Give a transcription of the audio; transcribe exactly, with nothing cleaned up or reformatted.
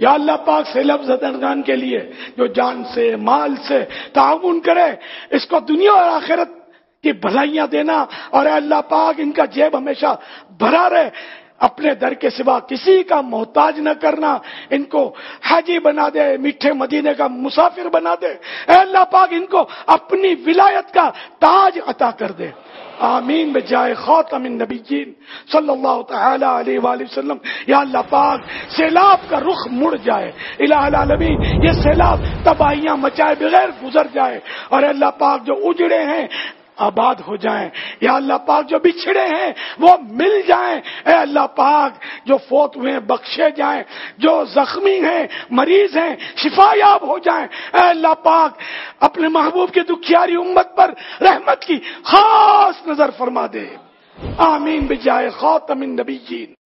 या अल्लाह पाक सैलाब ज़दगान के लिए जो जान से माल से ताउन करे, इसको दुनिया और आखिरत की भलाइयां देना। और अल्लाह पाक इनका जेब हमेशा भरा रहे, अपने दर के सिवा किसी का मोहताज न करना, इनको हाजी बना दे, मीठे मदीने का मुसाफिर बना दे। अल्लाह पाक इनको अपनी विलायत का ताज अता कर दे। आमीन बिजाए खातमिन नबीयीन सल्लल्लाहु तआला अलैहि वसल्लम। या अल्लाह पाक सैलाब का रुख मुड़ जाए, इलाहुल आलमीन ये सैलाब तबाहियां मचाए बगैर गुजर जाए, और अल्लाह पाक जो उजड़े हैं आबाद हो जाएं। या अल्लाह पाक जो बिछड़े हैं वो मिल जाएं। ए अल्लाह पाक जो फोत हुए हैं बख्शे जाएं, जो जख्मी हैं मरीज हैं शिफायाब हो जाएं। ए अल्लाह पाक अपने महबूब की दुखियारी उम्मत पर रहमत की खास नजर फरमा दे। आमीन बिजाए खातमिन नबीयीन।